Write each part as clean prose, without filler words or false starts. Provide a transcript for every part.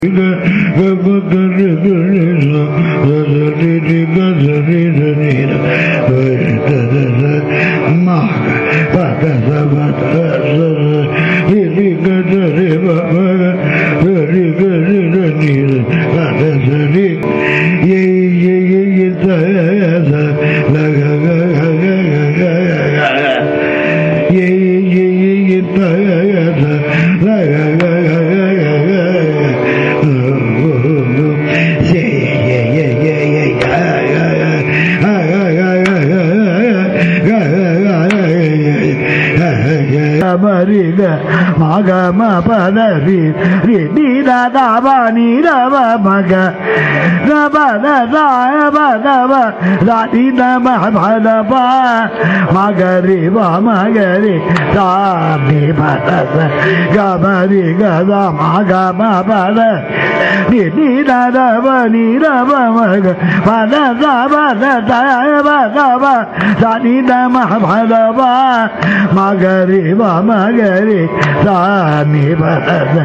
Magama Padavi, Nida Dava, Nida Maga, Nabada, Badava, Latina Mahabadava, Magariba, Magari, Sami Patasa, Gabari Gada, Magama Pada, Nida Dava, Nida Maga, Padava, Badava, Latina Mahabadava, Magariba, Magari, Sami Patasa,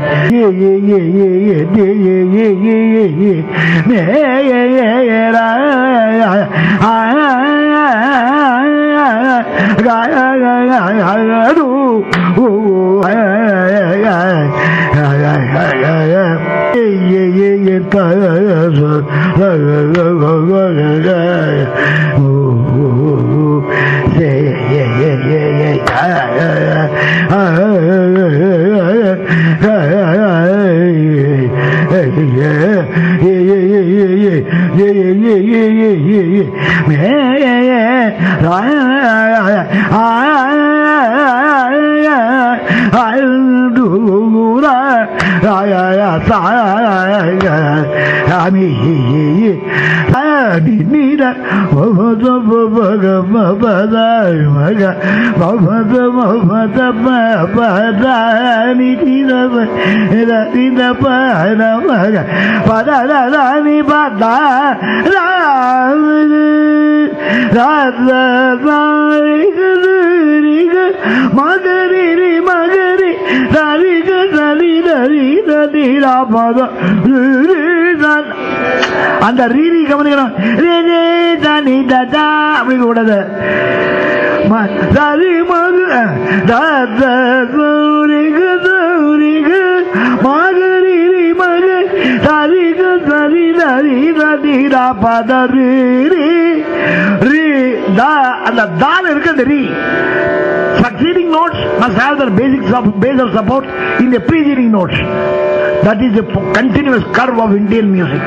அந்த ரீதி கவனிக்கணும். அப்படி கூடாது. அந்த தால் இருக்கு. அந்த ரீ succeeding notes must have the base of support in the preceding notes. That is the continuous curve of Indian music.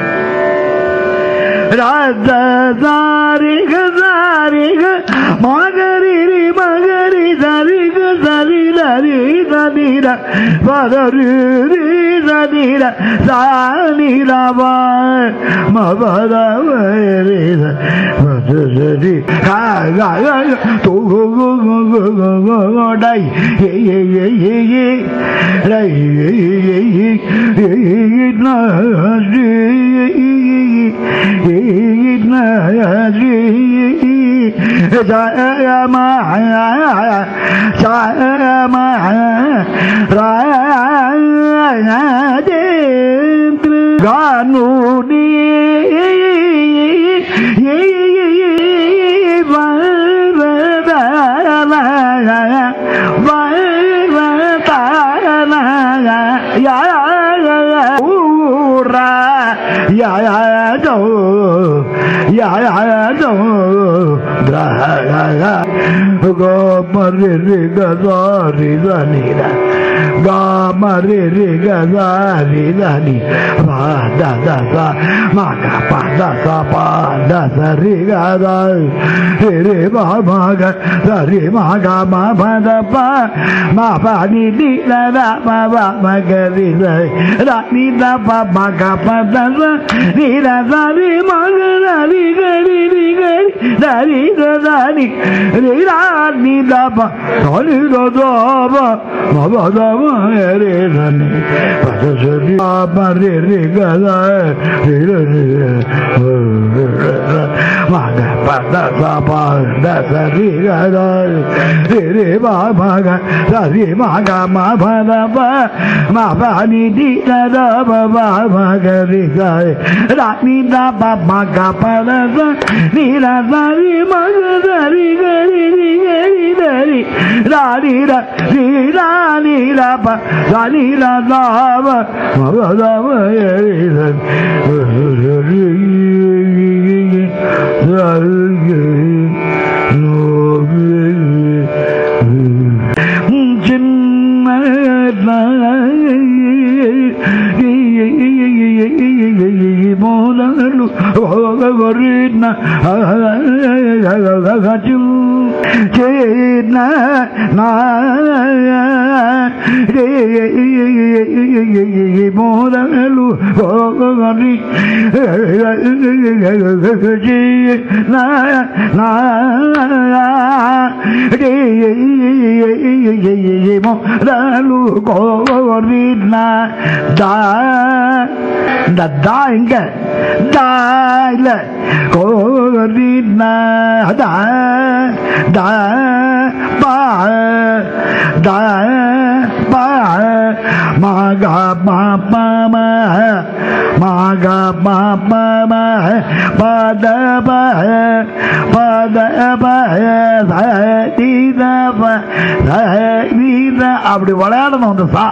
அப்படி விளையாடணும் அந்த சா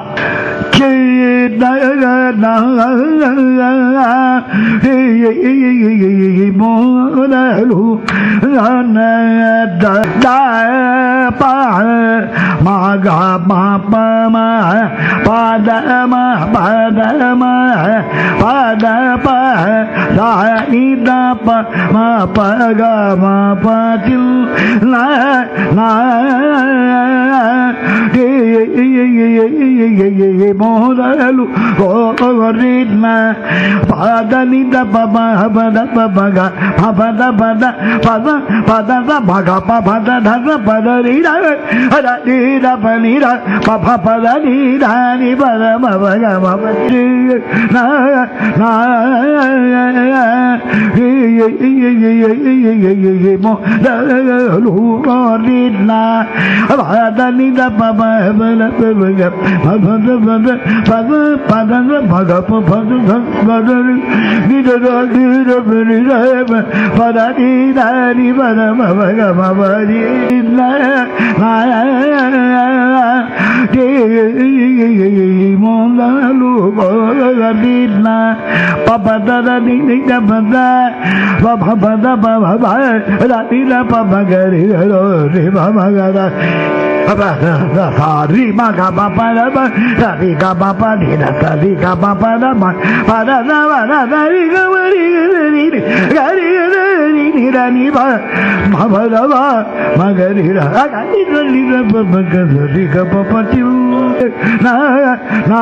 மோதலு கோரின பதனித பப பத பபக பத பத பத பத பக பத தத பதரிட அதீர பனிர பப பதரிடானி பத பபக பபரி நா நா மோதலு கோரின பதனித பப பத பபக பத பத பத பத பக பத பதரி நிதர நிர நிர பதரிடானி பத பபக பபரி மோதலு கோரின பபத நித பத பபத பப ரதில பபகரி ரோரி பபகர Sari maga papa daba, sari ga papa dida, sari ga papa daba, pada daba sari ga mari gari gari rani ba, mama daba magari ra, gari gari ra papa sari ga papa tiu, na na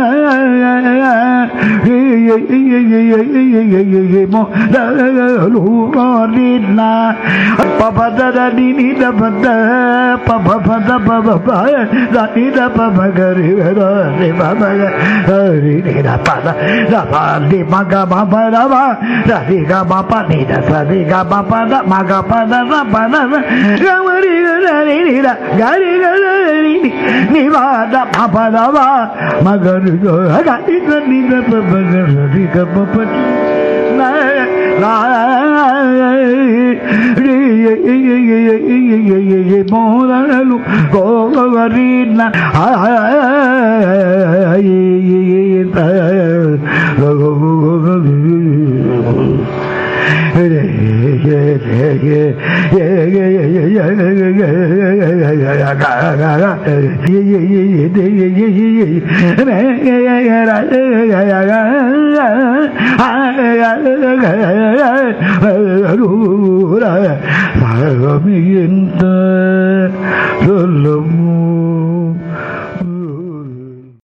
mo da lu gorina, papa dada dini daba papa papa Baba Radina Baba Gari Ri Baba Gari Nida Pada Radhi Maga Baba Rava Radhiga Baba Nida Sadhiga Baba Maga Pada Pada Gamari Gari Nida Gari Gari Nivada Baba Rava Magari Gari Nida Baba Gari Baba La La Modalu Gogarina சொல்லும்